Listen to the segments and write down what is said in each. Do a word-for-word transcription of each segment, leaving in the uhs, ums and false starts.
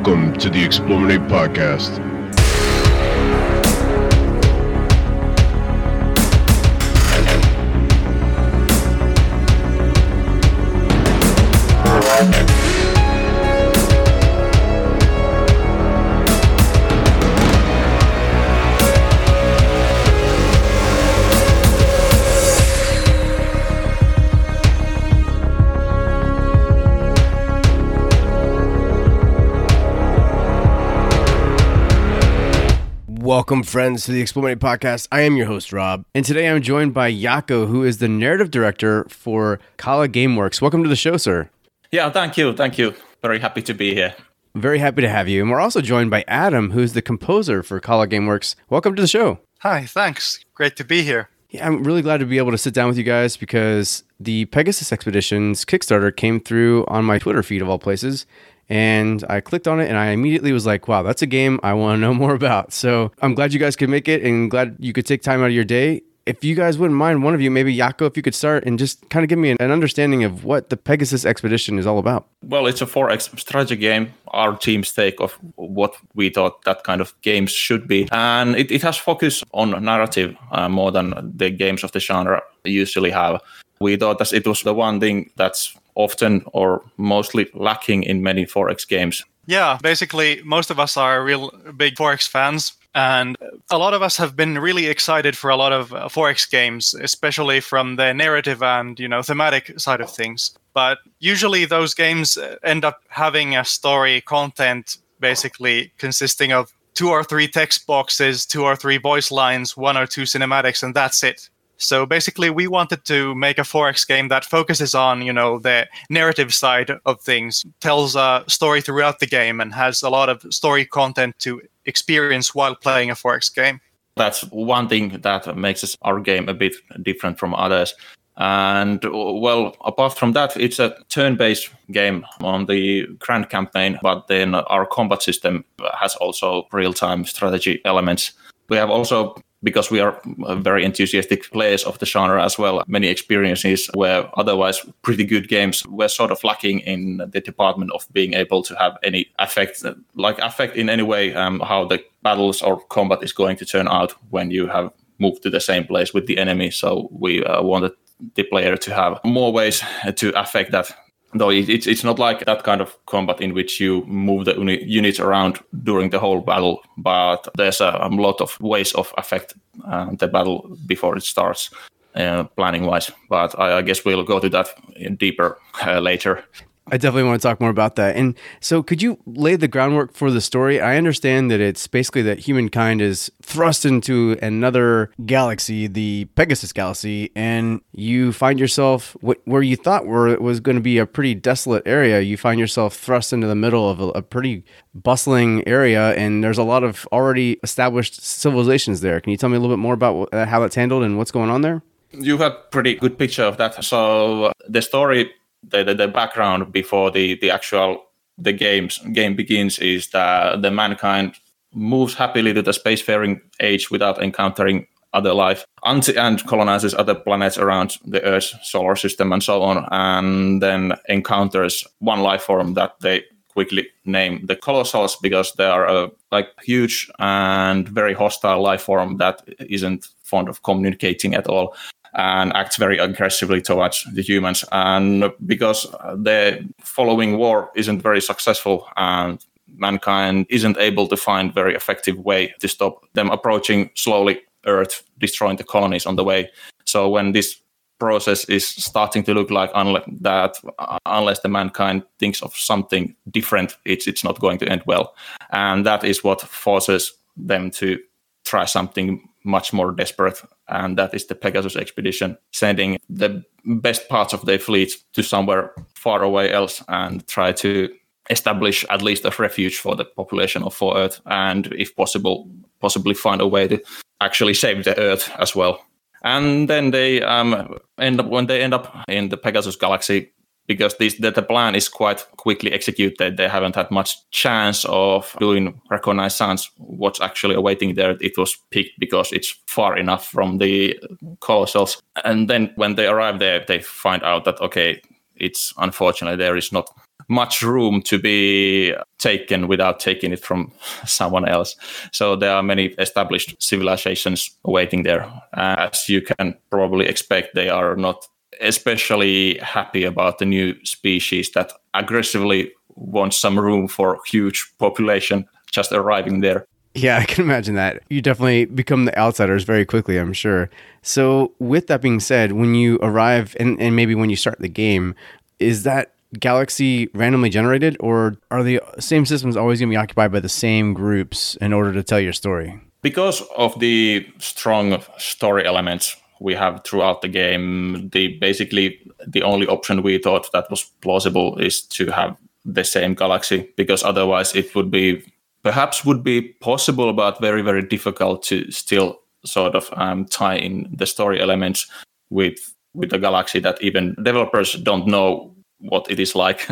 Welcome to the Explominate Podcast. Welcome, friends, to the Explominate Podcast. I am your host, Rob, and today I'm joined by Jaakko, who is the narrative director for Kala Gameworks. Welcome to the show, sir. Yeah, thank you. Thank you. Very happy to be here. Very happy to have you. And we're also joined by Adam, who's the composer for Kala Gameworks. Welcome to the show. Hi, thanks. Great to be here. Yeah, I'm really glad to be able to sit down with you guys because the Pegasus Expeditions Kickstarter came through on my Twitter feed of all places. And I clicked on it and I immediately was like, wow, that's a game I want to know more about. So I'm glad you guys could make it and glad you could take time out of your day. If you guys wouldn't mind, one of you, maybe Jaakko, if you could start and just kind of give me an, an understanding of what the Pegasus Expedition is all about. Well, it's a four X strategy game, our team's take of what we thought that kind of games should be. And it, it has focus on narrative uh, more than the games of the genre usually have. We thought that it was the one thing that's often or mostly lacking in many four X games. Yeah, basically, most of us are real big four X fans. And a lot of us have been really excited for a lot of four X games, especially from the narrative and, you know, thematic side of things. But usually those games end up having a story content basically consisting of two or three text boxes, two or three voice lines, one or two cinematics, and that's it. So basically, we wanted to make a four X game that focuses on, you know, the narrative side of things, tells a story throughout the game, and has a lot of story content to experience while playing a four X game. That's one thing that makes us, our game a bit different from others. And, well, apart from that, it's a turn-based game on the Grand Campaign, but then our combat system has also real-time strategy elements. We have also, because we are very enthusiastic players of the genre as well, many experiences where otherwise pretty good games were sort of lacking in the department of being able to have any effect, like affect in any way um, how the battles or combat is going to turn out when you have moved to the same place with the enemy. So we uh, wanted the player to have more ways to affect that. Though it's it's not like that kind of combat in which you move the uni- units around during the whole battle, but there's a, a lot of ways of affect uh, the battle before it starts, uh, planning-wise. But I, I guess we'll go to that in deeper uh, later. I definitely want to talk more about that. And so could you lay the groundwork for the story? I understand that it's basically that humankind is thrust into another galaxy, the Pegasus Galaxy, and you find yourself where you thought were was going to be a pretty desolate area. You find yourself thrust into the middle of a, a pretty bustling area, and there's a lot of already established civilizations there. Can you tell me a little bit more about how that's handled and what's going on there? You have a pretty good picture of that. So the story... The, the the background before the, the actual the games game begins is that the mankind moves happily to the spacefaring age without encountering other life until, and colonizes other planets around the Earth's solar system and so on, and then encounters one life form that they quickly name the Colossals because they are a like huge and very hostile life form that isn't fond of communicating at all and acts very aggressively towards the humans. And because the following war isn't very successful and mankind isn't able to find very effective way to stop them approaching slowly Earth, destroying the colonies on the way. So when this process is starting to look like unle- that uh, unless the mankind thinks of something different, it's it's not going to end well. And that is what forces them to try something much more desperate, and that is the Pegasus Expedition, sending the best parts of their fleet to somewhere far away else and try to establish at least a refuge for the population of four Earth, and if possible, possibly find a way to actually save the Earth as well. And then they um, end up when they end up in the Pegasus Galaxy, because this that the plan is quite quickly executed. They haven't had much chance of doing reconnaissance, what's actually awaiting there. It was picked because it's far enough from the Colossals. And then when they arrive there, they find out that, okay, it's unfortunately there is not much room to be taken without taking it from someone else. So there are many established civilizations waiting there. Uh, as you can probably expect, they are not especially happy about the new species that aggressively wants some room for huge population just arriving there. Yeah, I can imagine that. You definitely become the outsiders very quickly, I'm sure. So with that being said, when you arrive and, and maybe when you start the game, is that galaxy randomly generated, or are the same systems always going to be occupied by the same groups in order to tell your story? Because of the strong story elements we have throughout the game, the basically the only option we thought that was plausible is to have the same galaxy, because otherwise it would be perhaps would be possible, but very, very difficult to still sort of um, tie in the story elements with with a galaxy that even developers don't know what it is like.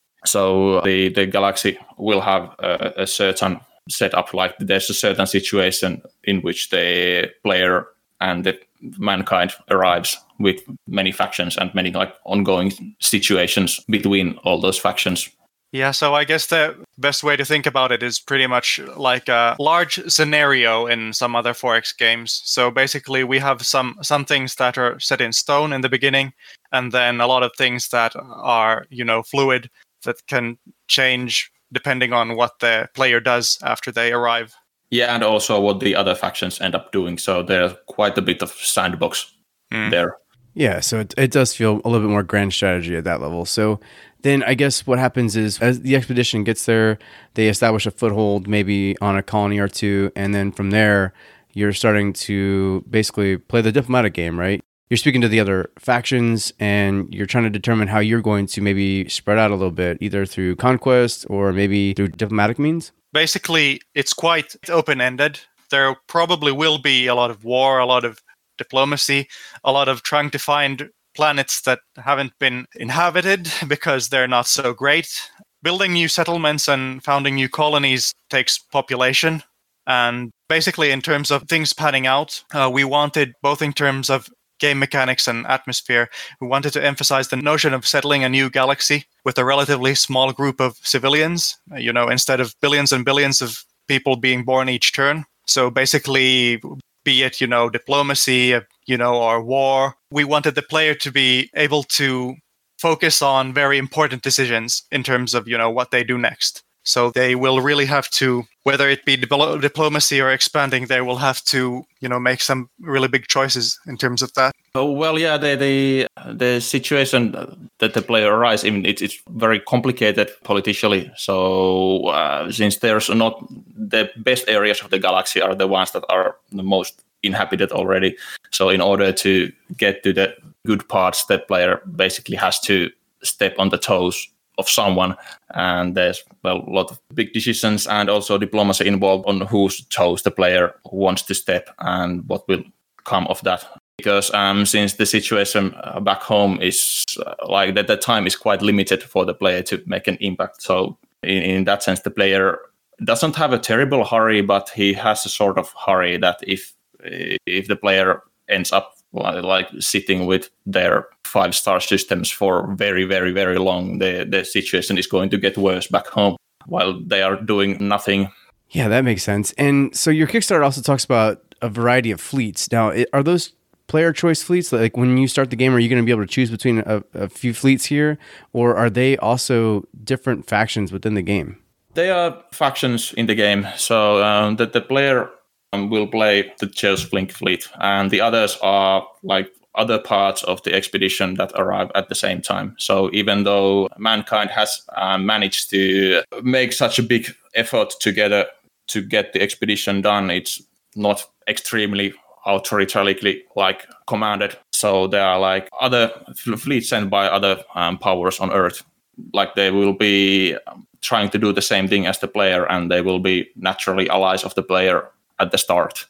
So the, the galaxy will have a, a certain setup, like there's a certain situation in which the player and the mankind arrives with many factions and many like ongoing situations between all those factions. Yeah, so I guess the best way to think about it is pretty much like a large scenario in some other four X games. So basically we have some some things that are set in stone in the beginning, and then a lot of things that are, you know, fluid, that can change depending on what the player does after they arrive. Yeah, and also what the other factions end up doing. So there's quite a bit of sandbox mm. there. Yeah, so it, it does feel a little bit more grand strategy at that level. So then I guess what happens is as the expedition gets there, they establish a foothold maybe on a colony or two, and then from there, you're starting to basically play the diplomatic game, right? You're speaking to the other factions, and you're trying to determine how you're going to maybe spread out a little bit, either through conquest or maybe through diplomatic means? Basically, it's quite open-ended. There probably will be a lot of war, a lot of diplomacy, a lot of trying to find planets that haven't been inhabited because they're not so great. Building new settlements and founding new colonies takes population. And basically, in terms of things panning out, uh, we wanted, both in terms of game mechanics and atmosphere, we wanted to emphasize the notion of settling a new galaxy with a relatively small group of civilians, you know, instead of billions and billions of people being born each turn. So basically, be it, you know, diplomacy, you know, or war, we wanted the player to be able to focus on very important decisions in terms of, you know, what they do next. So they will really have to, whether it be dipl- diplomacy or expanding, they will have to, you know, make some really big choices in terms of that. Oh, well, yeah, the the the situation that the player arises in, it's it's very complicated politically. So uh, since there's not the best areas of the galaxy are the ones that are the most inhabited already. So in order to get to the good parts, the player basically has to step on the toes of someone, and there's well, a lot of big decisions and also diplomacy involved on whose toes the player wants to step and what will come of that. Because um, since the situation uh, back home is uh, like that, the time is quite limited for the player to make an impact. So in, in that sense, the player doesn't have a terrible hurry, but he has a sort of hurry that if if the player ends up like sitting with their five-star systems for very, very, very long, the, the situation is going to get worse back home while they are doing nothing. Yeah, that makes sense. And so your Kickstarter also talks about a variety of fleets. Now, are those player choice fleets? Like when you start the game, are you going to be able to choose between a, a few fleets here, or are they also different factions within the game? They are factions in the game, so um, that the player um, will play the Chaos Blink fleet, and the others are like other parts of the expedition that arrive at the same time. So even though mankind has uh, managed to make such a big effort together to get the expedition done, it's not extremely authoritatively like commanded. So there are like other fleets sent by other um, powers on Earth. Like they will be trying to do the same thing as the player, and they will be naturally allies of the player at the start.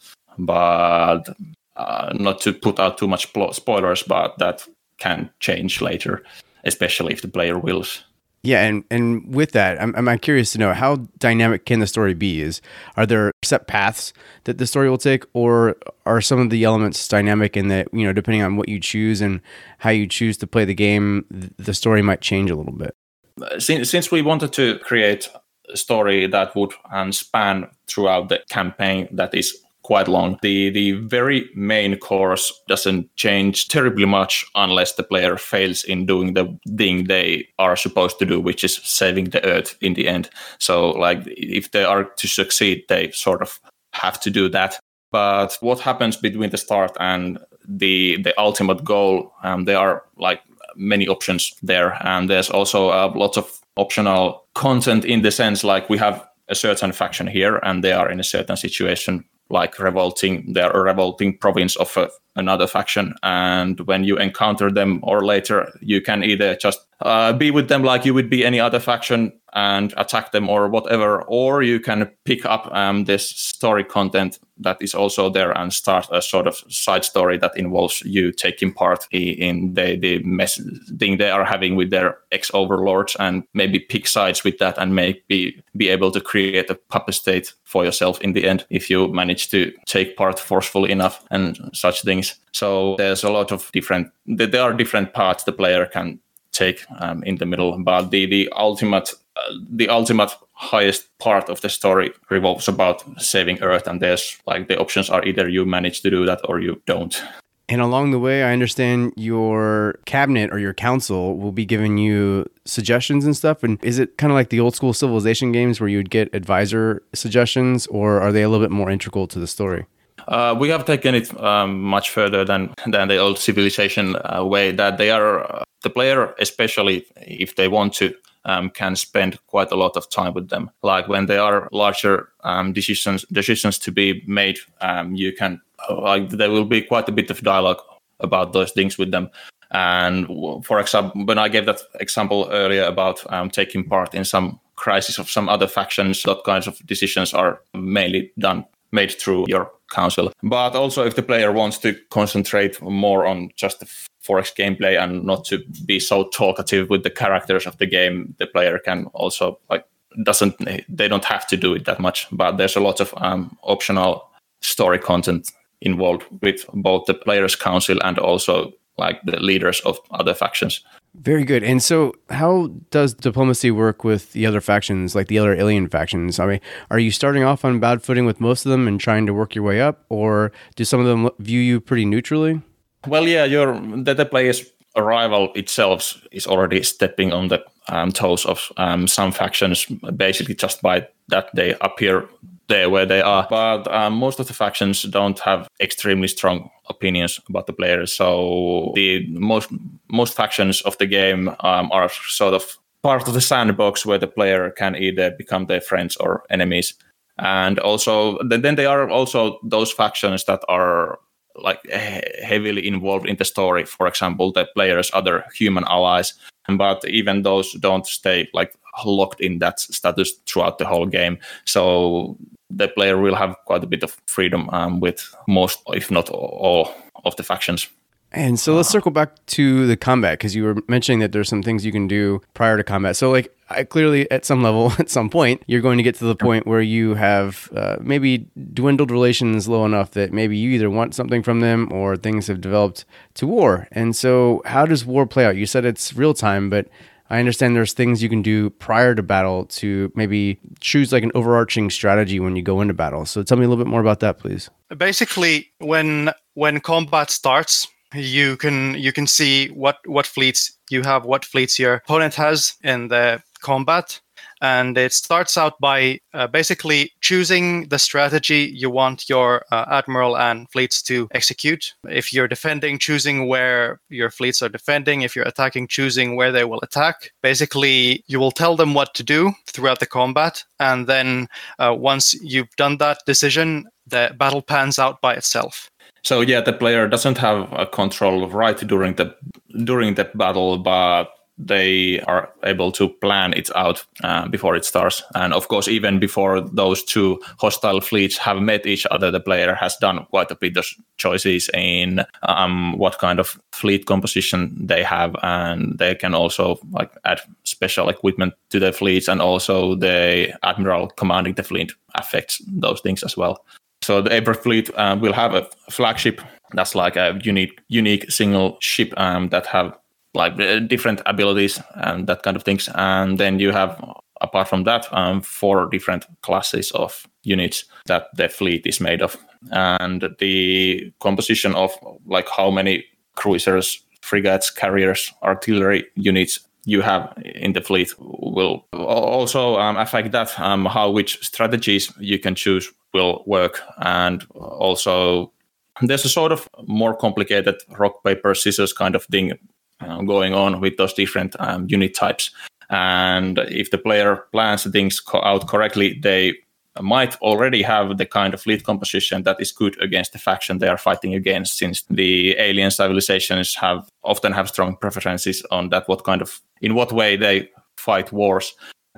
But uh, not to put out too much pl- spoilers, but that can change later, especially if the player wills. Yeah, and, and with that, I'm I'm curious to know, how dynamic can the story be? Is are there set paths that the story will take, or are some of the elements dynamic in that, you know, depending on what you choose and how you choose to play the game, the story might change a little bit? Since, since we wanted to create a story that would um, span throughout the campaign that is quite long, the, the very main course doesn't change terribly much unless the player fails in doing the thing they are supposed to do, which is saving the Earth in the end. So like if they are to succeed, they sort of have to do that. But what happens between the start and the the ultimate goal, um, there are like many options there. And there's also uh, lots of optional content in the sense like we have a certain faction here and they are in a certain situation, like revolting, they're a revolting province of a, another faction. And when you encounter them or later, you can either just uh, be with them like you would be any other faction and attack them or whatever, or you can pick up um, this story content that is also there and start a sort of side story that involves you taking part in the, the mess thing they are having with their ex-overlords, and maybe pick sides with that and maybe be able to create a puppet state for yourself in the end if you manage to take part forcefully enough and such things. So there's a lot of different, there are different paths the player can take um, in the middle, but the, the ultimate uh, the ultimate highest part of the story revolves about saving Earth, and there's like the options are either you manage to do that or you don't. And along the way, I understand your cabinet or your council will be giving you suggestions and stuff. And is it kind of like the old school Civilization games where you would get advisor suggestions, or are they a little bit more integral to the story? Uh, we have taken it um, much further than than the old Civilization uh, way, that they are uh, the player, especially if they want to, um, can spend quite a lot of time with them. Like when there are larger um, decisions decisions to be made, um, you can like there will be quite a bit of dialogue about those things with them. And for example, when I gave that example earlier about um, taking part in some crisis of some other factions, that kinds of decisions are mainly done made through your council. But also if the player wants to concentrate more on just the four X gameplay and not to be so talkative with the characters of the game, the player can also like doesn't they don't have to do it that much. But there's a lot of um, optional story content involved with both the players' council and also like the leaders of other factions. Very good. And so how does diplomacy work with the other factions, like the other alien factions? I mean, are you starting off on bad footing with most of them and trying to work your way up, or do some of them view you pretty neutrally? Well, yeah, your the, the player's arrival itself is already stepping on the um, toes of um, some factions, basically just by that they appear there where they are. But um, most of the factions don't have extremely strong opinions about the players. So the most most factions of the game um, are sort of part of the sandbox where the player can either become their friends or enemies. And also then there are also those factions that are like heavily involved in the story. For example, the player's other human allies. But even those don't stay like locked in that status throughout the whole game. So the player will have quite a bit of freedom um, with most, if not all, of the factions. And so let's circle back to the combat, because you were mentioning that there's some things you can do prior to combat. So like I clearly at some level, at some point, you're going to get to the point where you have uh, maybe dwindled relations low enough that maybe you either want something from them or things have developed to war. And so how does war play out? You said it's real time, but I understand there's things you can do prior to battle to maybe choose like an overarching strategy when you go into battle. So tell me a little bit more about that, please. Basically, when when combat starts, you can you can see what, what fleets you have, what fleets your opponent has in the combat. And it starts out by uh, basically choosing the strategy you want your uh, admiral and fleets to execute. If you're defending, choosing where your fleets are defending. If you're attacking, choosing where they will attack. Basically, you will tell them what to do throughout the combat. And then uh, once you've done that decision, the battle pans out by itself. So yeah, the player doesn't have a control right during the during the battle, but they are able to plan it out uh, before it starts. And of course, even before those two hostile fleets have met each other, the player has done quite a bit of choices in um, what kind of fleet composition they have. And they can also like add special equipment to their fleets, and also the admiral commanding the fleet affects those things as well. So the every fleet uh, will have a flagship that's like a unique, unique single ship um, that have like uh, different abilities and that kind of things. And then you have, apart from that, um, four different classes of units that the fleet is made of. And the composition of like how many cruisers, frigates, carriers, artillery units you have in the fleet will also um, affect that, um, how which strategies you can choose will work. And also there's a sort of more complicated rock, paper, scissors kind of thing uh, going on with those different um, unit types. And if the player plans things co- out correctly, they might already have the kind of fleet composition that is good against the faction they are fighting against, since the alien civilizations have often have strong preferences on that, what kind of, in what way they fight wars.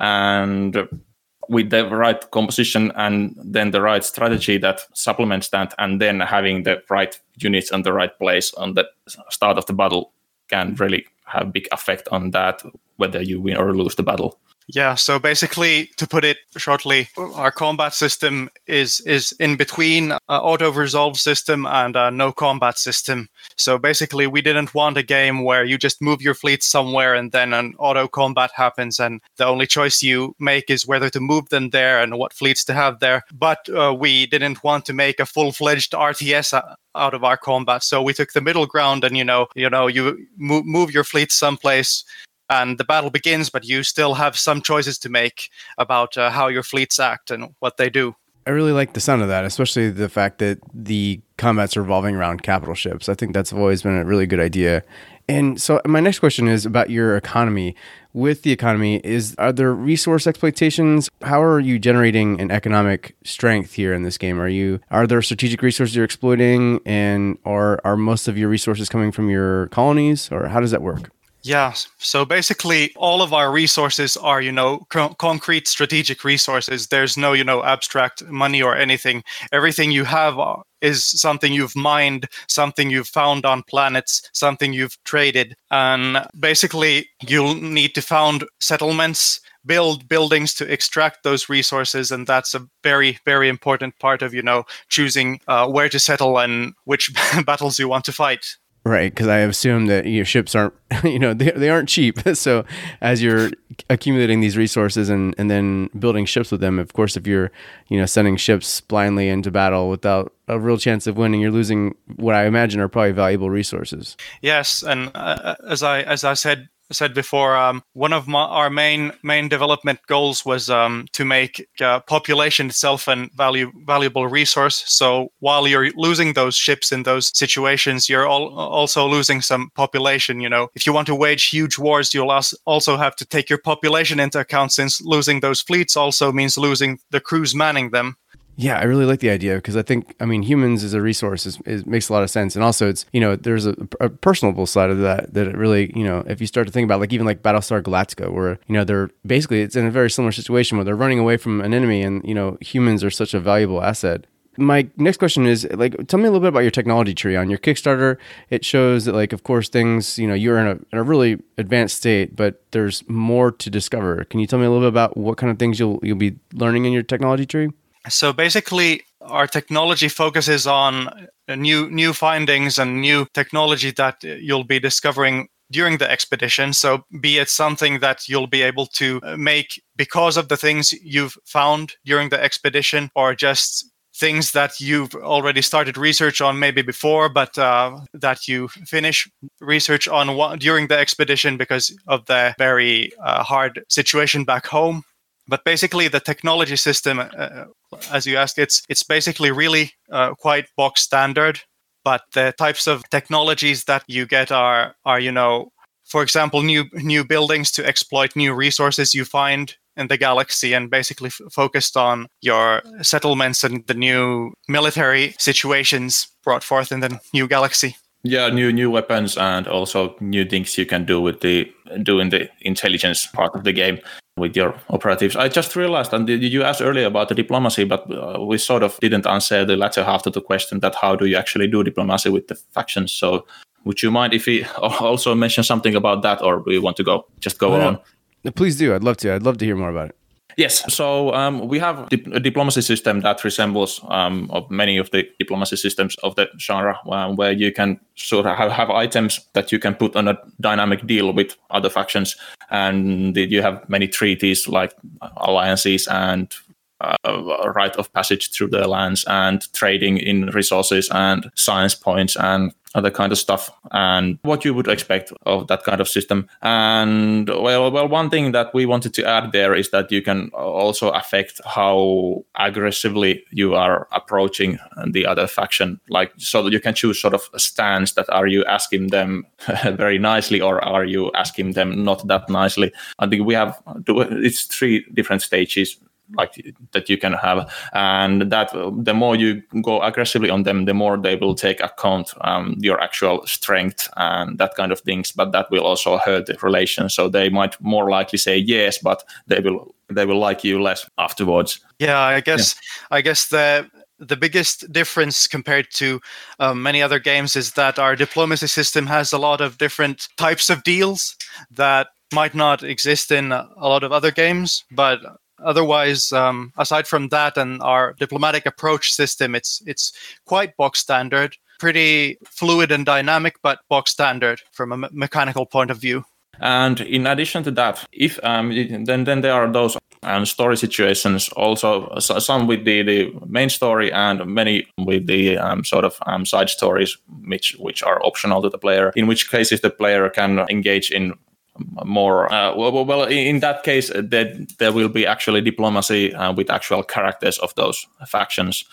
And with the right composition and then the right strategy that supplements that, and then having the right units on the right place on the start of the battle can really have a big effect on that, whether you win or lose the battle. Yeah, so basically, to put it shortly, our combat system is is in between an auto-resolve system and a no-combat system. So basically, we didn't want a game where you just move your fleet somewhere and then an auto-combat happens and the only choice you make is whether to move them there and what fleets to have there. But uh, we didn't want to make a full-fledged R T S out of our combat. So we took the middle ground and, you know, you know, you move, move your fleet someplace and the battle begins, but you still have some choices to make about uh, how your fleets act and what they do. I really like the sound of that, especially the fact that the combat's revolving around capital ships. I think that's always been a really good idea. And so my next question is about your economy. With the economy, is are there resource exploitations? How are you generating an economic strength here in this game? Are you are there strategic resources you're exploiting, and or are most of your resources coming from your colonies, or how does that work? Yeah, so basically all of our resources are, you know, co- concrete strategic resources. There's no, you know, abstract money or anything. Everything you have is something you've mined, something you've found on planets, something you've traded. And basically you'll need to found settlements, build buildings to extract those resources. And that's a very, very important part of, you know, choosing uh, where to settle and which battles you want to fight. Right, because I assume that your ships aren't, you know, they they aren't cheap. So as you're accumulating these resources and, and then building ships with them, of course, if you're, you know, sending ships blindly into battle without a real chance of winning, you're losing what I imagine are probably valuable resources. Yes, and uh, as I as I said said before, um, one of my, our main main development goals was um, to make uh, population itself a value, valuable resource. So while you're losing those ships in those situations, you're all, also losing some population. You know, if you want to wage huge wars, you'll also have to take your population into account, since losing those fleets also means losing the crews manning them. Yeah, I really like the idea because I think, I mean, humans as a resource is, is makes a lot of sense. And also it's, you know, there's a, a personable side of that, that it really, you know, if you start to think about like even like Battlestar Galactica, where, you know, they're basically, it's in a very similar situation where they're running away from an enemy and, you know, humans are such a valuable asset. My next question is, like, tell me a little bit about your technology tree. On your Kickstarter, it shows that, like, of course, things, you know, you're in a, in a really advanced state, but there's more to discover. Can you tell me a little bit about what kind of things you'll you'll be learning in your technology tree? So basically, our technology focuses on new new findings and new technology that you'll be discovering during the expedition. So be it something that you'll be able to make because of the things you've found during the expedition, or just things that you've already started research on maybe before, but uh, that you finish research on one, during the expedition because of the very uh, hard situation back home. But basically, the technology system, uh, as you asked, it's it's basically really uh, quite box standard. But the types of technologies that you get are are you know, for example, new new buildings to exploit new resources you find in the galaxy, and basically f- focused on your settlements and the new military situations brought forth in the new galaxy. Yeah, new new weapons and also new things you can do with the doing the intelligence part of the game with your operatives. I just realized, and you asked earlier about the diplomacy, but uh, we sort of didn't answer the latter half of the question, that how do you actually do diplomacy with the factions? So would you mind if we also mention something about that, or do you want to go just go oh, on? No, please do. I'd love to. I'd love to hear more about it. Yes, so um, we have dip- a diplomacy system that resembles um, of many of the diplomacy systems of the genre, um, where you can sort of have, have items that you can put on a dynamic deal with other factions, and you have many treaties like alliances and uh, right of passage through the lands and trading in resources and science points and other kind of stuff, and what you would expect of that kind of system. And well, well, one thing that we wanted to add there is that you can also affect how aggressively you are approaching the other faction, like so that you can choose sort of a stance that are you asking them very nicely or are you asking them not that nicely. I think we have it's three different stages like that you can have, and that the more you go aggressively on them, the more they will take account um, your actual strength and that kind of things. But that will also hurt the relation. So they might more likely say yes, but they will they will like you less afterwards. Yeah, I guess yeah. I guess the the biggest difference compared to um, many other games is that our diplomacy system has a lot of different types of deals that might not exist in a lot of other games, but otherwise, um, aside from that and our diplomatic approach system, it's it's quite box standard, pretty fluid and dynamic, but box standard from a me- mechanical point of view. And in addition to that, if um, then then there are those um, story situations also, so some with the, the main story and many with the um, sort of um, side stories, which which are optional to the player. In which cases the player can engage in more uh, well, well in that case there, there will be actually diplomacy uh, with actual characters of those factions,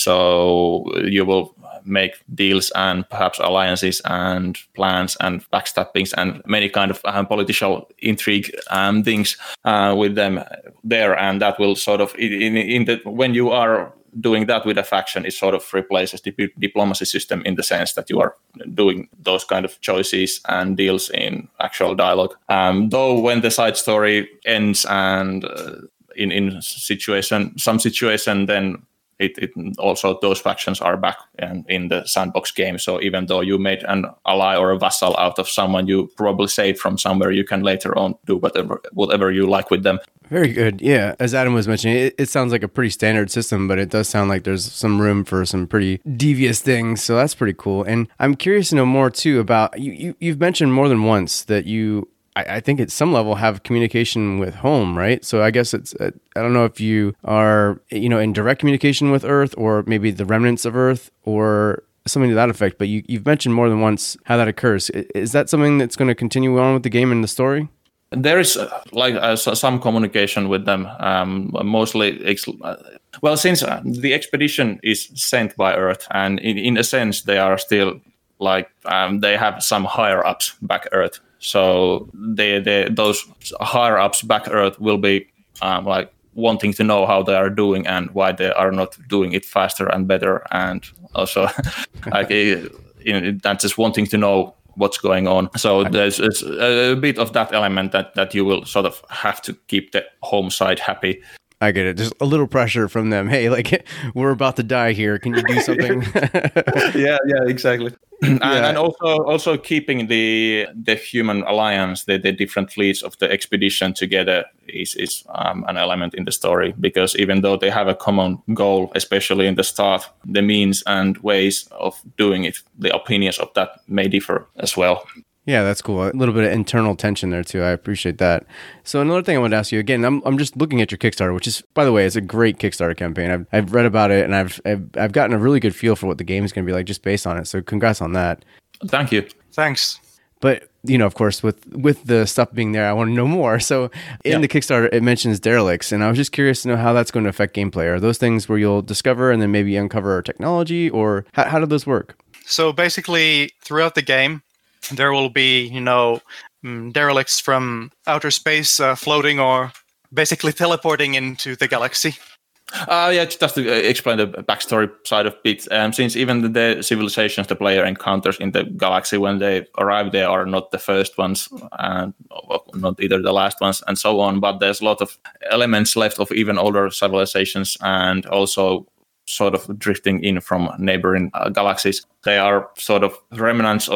so you will make deals and perhaps alliances and plans and backstabbings and many kind of um, political intrigue um, things uh, with them there, and that will sort of in, in the when you are doing that with a faction, it sort of replaces the diplomacy system in the sense that you are doing those kind of choices and deals in actual dialogue. Um, though when the side story ends and uh, in in situation some situation, then it, it also those factions are back in, in the sandbox game. So even though you made an ally or a vassal out of someone you probably saved from somewhere, you can later on do whatever whatever you like with them. Very good. Yeah. As Adam was mentioning, it, it sounds like a pretty standard system, but it does sound like there's some room for some pretty devious things. So that's pretty cool. And I'm curious to know more too about, you, you you've mentioned more than once that you, I, I think at some level have communication with home, right? So I guess it's, uh, I don't know if you are, you know, in direct communication with Earth or maybe the remnants of Earth or something to that effect, but you, you've mentioned more than once how that occurs. Is that something that's going to continue on with the game and the story? There is uh, like uh, some communication with them, um, mostly, ex- uh, well, since uh, the expedition is sent by Earth, and in, in a sense they are still like, um, they have some higher-ups back Earth. So they, they, those higher-ups back Earth will be um, like wanting to know how they are doing and why they are not doing it faster and better, and also like in, that's just wanting to know what's going on. So there's, there's a bit of that element that, that you will sort of have to keep the home side happy. I get it. Just a little pressure from them. Hey, like, we're about to die here. Can you do something? yeah, yeah, exactly. and, Yeah. and also also keeping the the human alliance, the, the different fleets of the expedition together is, is um, an element in the story, because even though they have a common goal, especially in the start, the means and ways of doing it, the opinions of that may differ as well. Yeah, that's cool. A little bit of internal tension there too. I appreciate that. So another thing I wanted to ask you again, I'm I'm just looking at your Kickstarter, which is, by the way, it's a great Kickstarter campaign. I've I've read about it and I've I've, I've gotten a really good feel for what the game is going to be like just based on it. So congrats on that. Thank you. Thanks. But you know, of course, with with the stuff being there, I want to know more. So in Yeah. the Kickstarter, it mentions derelicts, and I was just curious to know how that's going to affect gameplay. Are those things where you'll discover and then maybe uncover technology, or how how do those work? So basically, throughout the game, there will be, you know, mm, derelicts from outer space uh, floating or basically teleporting into the galaxy. Uh, yeah, just to explain the backstory side of it, um, since even the, the civilizations the player encounters in the galaxy when they arrive there are not the first ones, and not either the last ones, and so on, but there's a lot of elements left of even older civilizations, and also sort of drifting in from neighboring uh, galaxies. They are sort of remnants of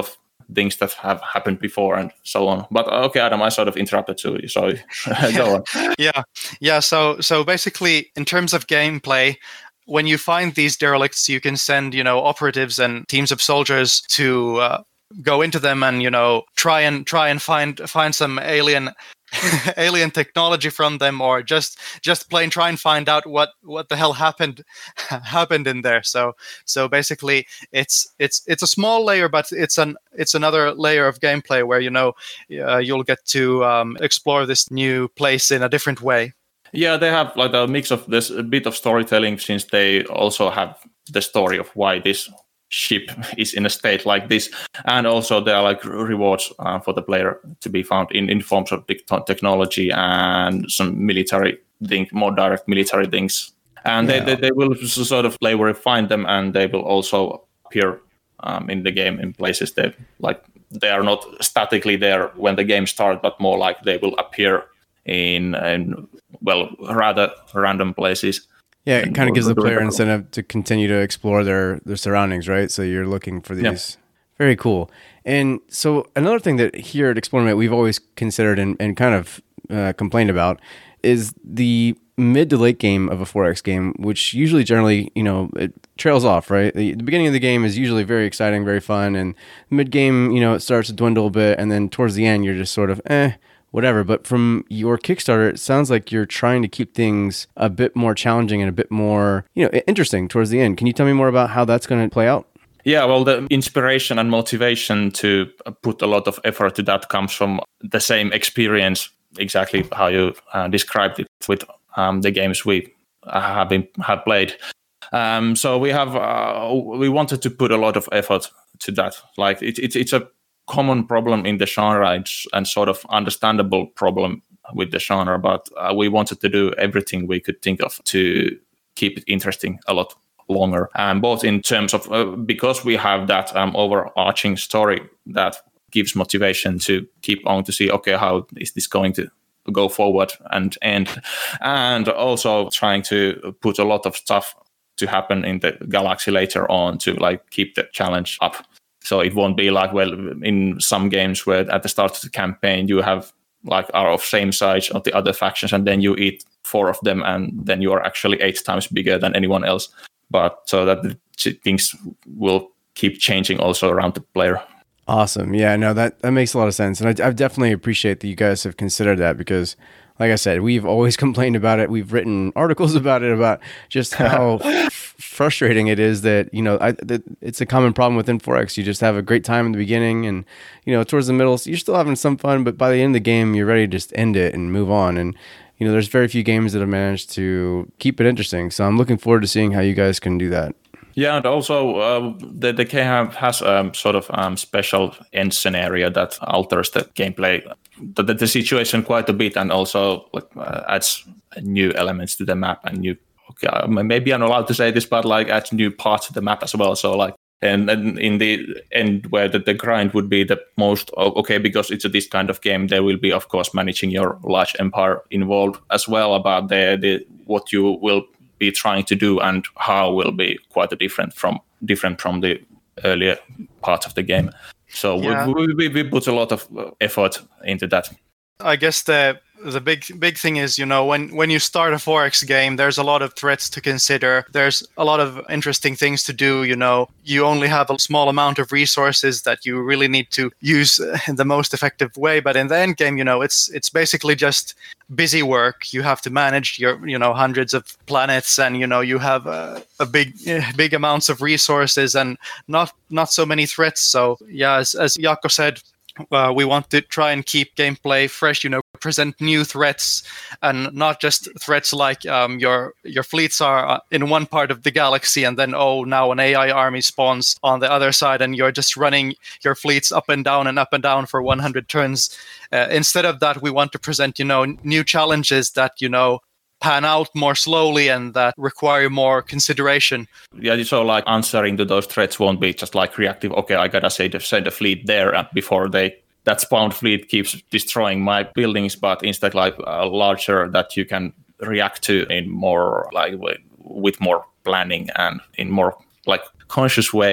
things that have happened before and so on. But okay, Adam, I sort of interrupted you, so go on. Yeah, yeah. So, so basically, in terms of gameplay, when you find these derelicts, you can send, you know, operatives and teams of soldiers to uh, go into them and, you know, try and try and find find some alien alien technology from them, or just just plain try and find out what what the hell happened happened in there. So so basically it's it's it's a small layer, but it's an it's another layer of gameplay where, you know, uh, you'll get to um, explore this new place in a different way. Yeah, they have like a mix of this, a bit of storytelling, since they also have the story of why this ship is in a state like this, and also there are like rewards uh, for the player to be found in, in forms of technology and some military thing, more direct military things, and yeah. they, they they will sort of play where you find them, and they will also appear um, in the game in places that like they are not statically there when the game starts, but more like they will appear in, in well rather random places. Yeah, it kind of gives the player incentive to continue to explore their, their surroundings, right? So you're looking for these. Yeah. Very cool. And so another thing that here at Explorament we've always considered and, and kind of uh, complained about is the mid to late game of a four X game, which usually generally, you know, it trails off, right? The, the beginning of the game is usually very exciting, very fun. And mid game, you know, it starts to dwindle a bit. And then towards the end, you're just sort of, eh, whatever. But from your Kickstarter, it sounds like you're trying to keep things a bit more challenging and a bit more, you know, interesting towards the end. Can you tell me more about how that's going to play out? Yeah, well, the inspiration and motivation to put a lot of effort to that comes from the same experience, exactly how you uh, described it with um, the games we have been have played. Um, so we have uh, we wanted to put a lot of effort to that. Like it, it, it's a common problem in the genre and, and sort of understandable problem with the genre, but uh, we wanted to do everything we could think of to keep it interesting a lot longer, and both in terms of uh, because we have that um, overarching story that gives motivation to keep on to see, okay, how is this going to go forward and end, and also trying to put a lot of stuff to happen in the galaxy later on to like keep the challenge up. So it won't be like, well, in some games where at the start of the campaign you have like are of same size of the other factions, and then you eat four of them, and then you are actually eight times bigger than anyone else. But so that the things will keep changing also around the player. Awesome. Yeah, no, that, that makes a lot of sense. And I, I definitely appreciate that you guys have considered that, because like I said, we've always complained about it. We've written articles about it, about just how f- frustrating it is that, you know, I, that it's a common problem within four X. You just have a great time in the beginning, and, you know, towards the middle, so you're still having some fun, but by the end of the game, you're ready to just end it and move on. And, you know, there's very few games that have managed to keep it interesting. So I'm looking forward to seeing how you guys can do that. Yeah, and also uh, the, the K have has a um, sort of um, special end scenario that alters the gameplay, the, the, the situation quite a bit, and also like, uh, adds new elements to the map and new. Okay, maybe I'm allowed to say this, but like adds new parts of the map as well. So like, and, and in the end where the, the grind would be the most okay, because it's a, this kind of game, there will be of course managing your large empire involved as well. About the, the what you will be trying to do and how will be quite different from different from the earlier parts of the game. So yeah. we, we we put a lot of effort into that. I guess the the big big thing is, you know, when when you start a four X game, there's a lot of threats to consider. There's a lot of interesting things to do. You know, you only have a small amount of resources that you really need to use in the most effective way. But in the end game, you know, it's it's basically just busy work. You have to manage your, you know, hundreds of planets, and, you know, you have a, a big big amounts of resources and not not so many threats. So yeah, as, as Jaakko said, Uh, we want to try and keep gameplay fresh, you know, present new threats, and not just threats like um, your your fleets are in one part of the galaxy, and then, oh, now an A I army spawns on the other side, and you're just running your fleets up and down and up and down for one hundred turns. Uh, instead of that, we want to present, you know, new challenges that, you know, pan out more slowly and that require more consideration. Yeah, so like answering to those threats won't be just like reactive, okay, I gotta send, send a fleet there before they that spawned fleet keeps destroying my buildings, but instead like a larger that you can react to in more like with more planning and in more like conscious way.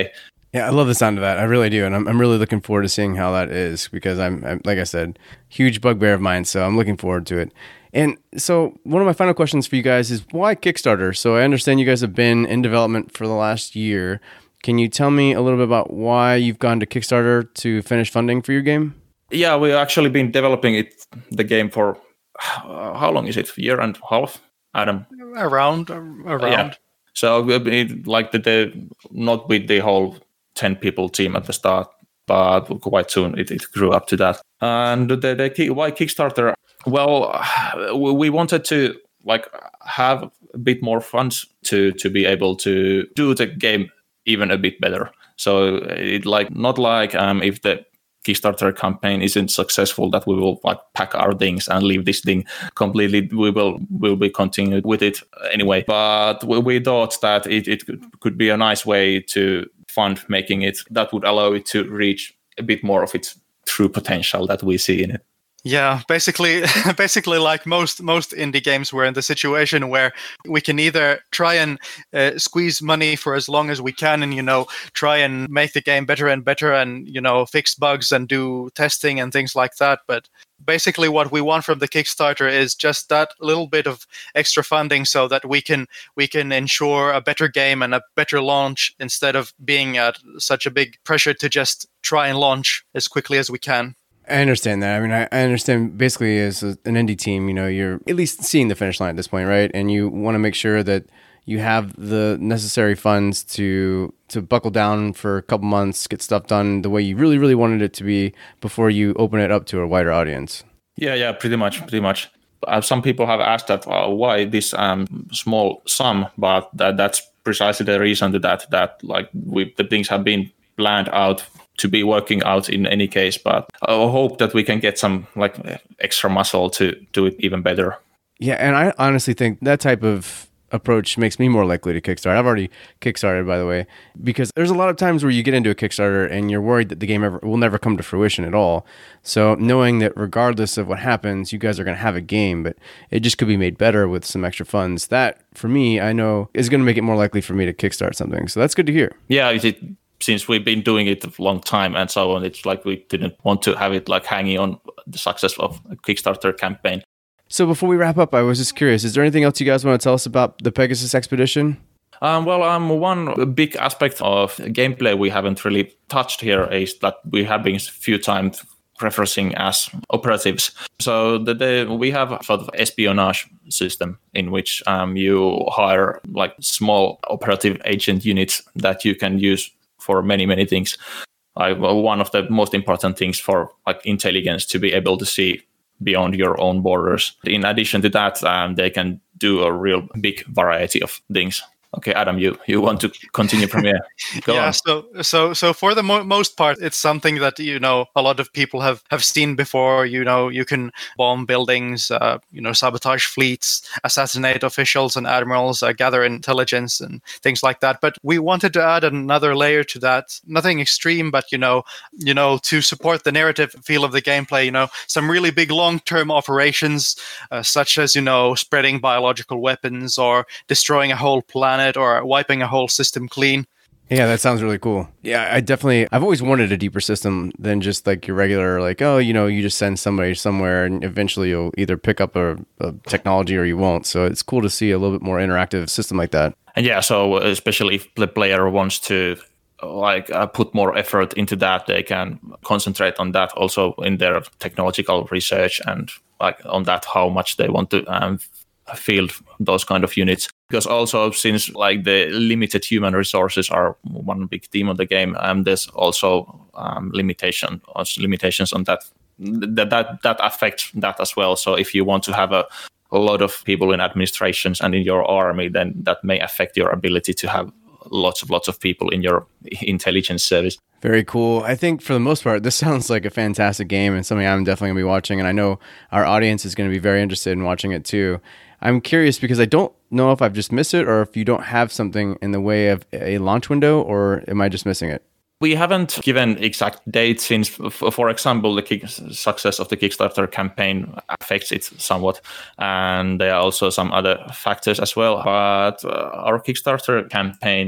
Yeah, I love the sound of that. I really do, and I'm I'm really looking forward to seeing how that is because I'm, I'm like I said, huge bugbear of mine. So I'm looking forward to it. And so one of my final questions for you guys is why Kickstarter? So I understand you guys have been in development for the last year. Can you tell me a little bit about why you've gone to Kickstarter to finish funding for your game? Yeah, we've actually been developing it, the game for uh, how long is it? A year and a half, Adam? Around, around. Yeah. So it, like the, the not with the whole ten people team at the start, but quite soon it, it grew up to that. And the, the why Kickstarter? Well, we wanted to like have a bit more funds to to be able to do the game even a bit better. So it like not like um if the Kickstarter campaign isn't successful that we will like pack our things and leave this thing completely. We will will be continued with it anyway. But we, we thought that it, it could be a nice way to fund making it that would allow it to reach a bit more of its true potential that we see in it. Yeah, basically, basically, like most most indie games, we're in the situation where we can either try and uh, squeeze money for as long as we can, and you know, try and make the game better and better, and you know, fix bugs and do testing and things like that. But basically, what we want from the Kickstarter is just that little bit of extra funding, so that we can we can ensure a better game and a better launch instead of being at such a big pressure to just try and launch as quickly as we can. I understand that. I mean, I, I understand basically as a, an indie team, you know, you're at least seeing the finish line at this point, right? And you want to make sure that you have the necessary funds to to buckle down for a couple months, get stuff done the way you really, really wanted it to be before you open it up to a wider audience. Yeah, yeah, pretty much, pretty much. Uh, some people have asked that uh, why this um, small sum, but that, that's precisely the reason to that that like we the things have been planned out to be working out in any case, but I hope that we can get some like extra muscle to do it even better. Yeah, and I honestly think that type of approach makes me more likely to kickstart. I've already kickstarted, by the way, because there's a lot of times where you get into a Kickstarter and you're worried that the game ever, will never come to fruition at all. So knowing that regardless of what happens, you guys are going to have a game, but it just could be made better with some extra funds. That, for me, I know is going to make it more likely for me to kickstart something. So that's good to hear. Yeah, it, since we've been doing it a long time and so on, it's like we didn't want to have it like hanging on the success of a Kickstarter campaign. So before we wrap up, I was just curious, is there anything else you guys want to tell us about the Pegasus Expedition? Um, well, um, one big aspect of gameplay we haven't really touched here is that we have been a few times referencing as operatives. So the, the, we have a sort of espionage system in which um, you hire like small operative agent units that you can use for many, many things. Like one of the most important things for like intelligence to be able to see beyond your own borders. In addition to that, um, they can do a real big variety of things. Okay, Adam, you, you want to continue from here? Go yeah, on. so so so for the mo- most part, it's something that you know a lot of people have, have seen before. You know, you can bomb buildings, uh, you know, sabotage fleets, assassinate officials and admirals, uh, gather intelligence and things like that. But we wanted to add another layer to that. Nothing extreme, but you know, you know, to support the narrative feel of the gameplay. You know, some really big long-term operations, uh, such as you know, spreading biological weapons or destroying a whole planet, or wiping a whole system clean. Yeah, that sounds really cool. Yeah, I definitely, I've always wanted a deeper system than just like your regular, like, oh, you know, you just send somebody somewhere and eventually you'll either pick up a, a technology or you won't. So it's cool to see a little bit more interactive system like that. And yeah, so especially if the player wants to like uh, put more effort into that, they can concentrate on that also in their technological research and like on that, how much they want to um, field those kind of units. Because also since like the limited human resources are one big theme of the game, um, there's also um, limitation limitations on that. That that that affects that as well. So if you want to have a, a lot of people in administrations and in your army, then that may affect your ability to have lots of lots of people in your intelligence service. Very cool. I think for the most part, this sounds like a fantastic game and something I'm definitely going to be watching. And I know our audience is going to be very interested in watching it too. I'm curious because I don't know if I've just missed it or if you don't have something in the way of a launch window, or am I just missing it? We haven't given exact dates since, for example, the kick- success of the Kickstarter campaign affects it somewhat. And there are also some other factors as well. But uh, our Kickstarter campaign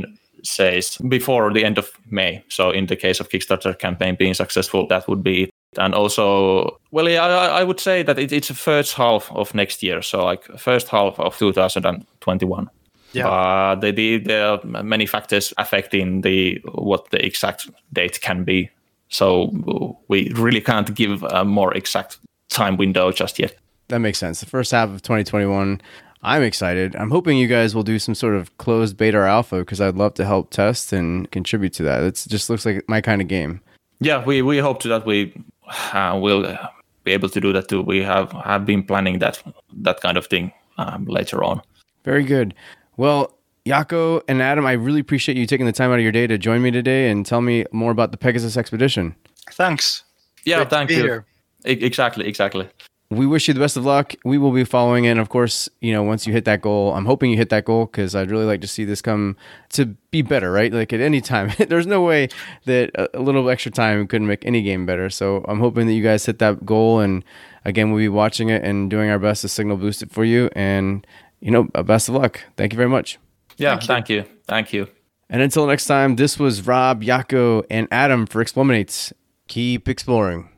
says, before the end of May. So in the case of Kickstarter campaign being successful, that would be it. And also, well, yeah, I, I would say that it, it's the first half of next year. So like first half of two thousand twenty-one. Yeah. Uh, the, the, there are many factors affecting the what the exact date can be. So we really can't give a more exact time window just yet. That makes sense. The first half of twenty twenty-one, I'm excited. I'm hoping you guys will do some sort of closed beta or alpha because I'd love to help test and contribute to that. It just looks like my kind of game. Yeah, we, we hope to that we uh, will be able to do that too. We have, have been planning that that kind of thing um, later on. Very good. Well, Jaakko and Adam, I really appreciate you taking the time out of your day to join me today and tell me more about the Pegasus expedition. Thanks. Yeah, Great thank to be you. here. E- exactly, exactly. We wish you the best of luck. We will be following it. And of course, you know, once you hit that goal, I'm hoping you hit that goal because I'd really like to see this come to be better, right? Like at any time, there's no way that a little extra time couldn't make any game better. So I'm hoping that you guys hit that goal. And again, we'll be watching it and doing our best to signal boost it for you. And, you know, best of luck. Thank you very much. Yeah, Thank you. thank you. Thank you. And until next time, this was Rob, Jaakko, and Adam for Explominates. Keep exploring.